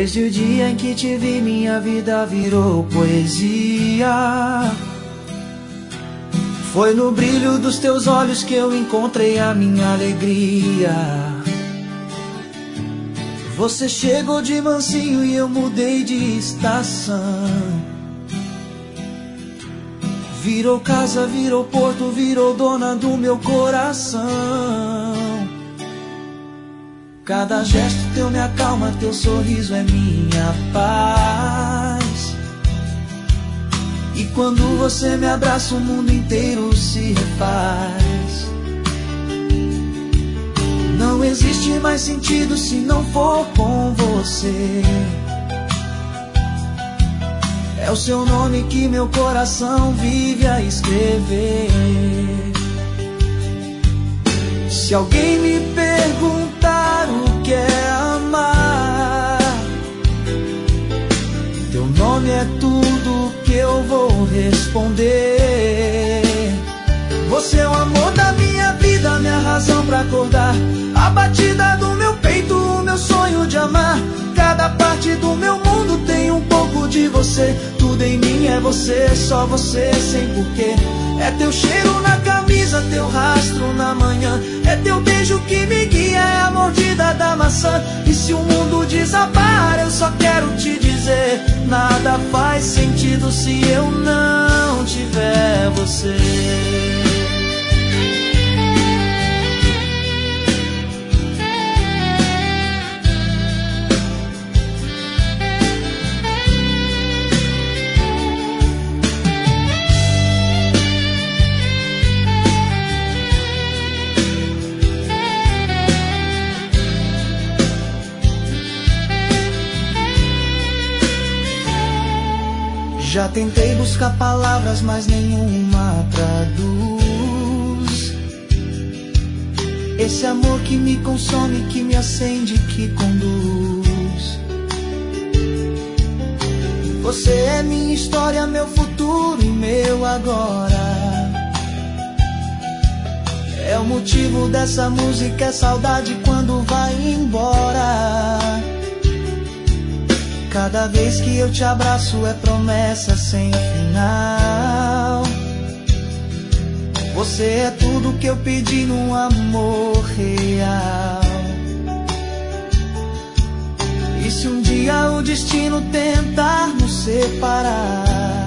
Desde o dia em que te vi, minha vida virou poesia. Foi no brilho dos teus olhos que eu encontrei a minha alegria. Você chegou de mansinho e eu mudei de estação. Virou casa, virou porto, virou dona do meu coração. Cada gesto teu me acalma, teu sorriso é minha paz. E quando você me abraça, o mundo inteiro se refaz. Não existe mais sentido se não for com você. É o seu nome que meu coração vive a escrever. Se alguém me perguntar o que é amar, teu nome é tudo que eu vou responder. Você é o amor da minha vida, minha razão pra acordar, a batida do meu peito, o meu sonho de amar. Cada parte do meu mundo tem um pouco de você. Tudo em mim é você, só você, sem porquê. É teu cheiro na camisa, teu rastro na manhã. É teu beijo que me guia, é a mordida da maçã. E se o mundo desabar, eu só quero te dizer: nada faz sentido se eu não tiver você. Já tentei buscar palavras, mas nenhuma traduz esse amor que me consome, que me acende, que conduz. Você é minha história, meu futuro e meu agora. É o motivo dessa música, é saudade quando vai embora. Cada vez que eu te abraço é promessa sem final. Você é tudo que eu pedi num amor real. E se um dia o destino tentar nos separar,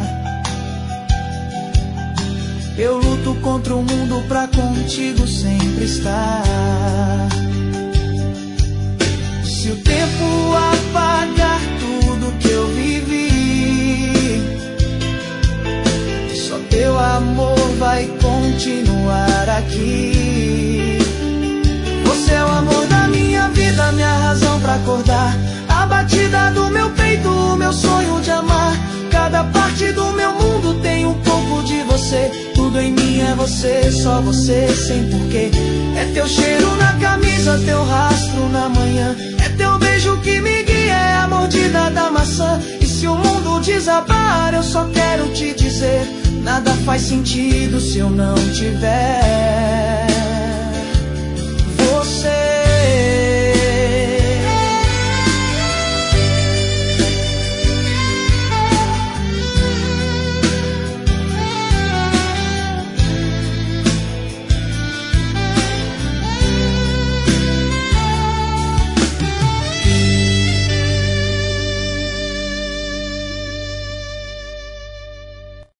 eu luto contra o mundo pra contigo sempre estar. Se o tempo apagar tudo que eu vivi, só teu amor vai continuar aqui. Você é o amor da minha vida, minha razão pra acordar, a batida do meu peito, o meu sonho de amar. Cada parte do meu mundo tem um pouco de você. Tudo em mim é você, só você, sem porquê. É teu cheiro na camisa, teu rastro na manhã. É teu beijo que me guia, é a mordida da maçã. E se o mundo desabar, eu só quero te dizer: nada faz sentido se eu não tiver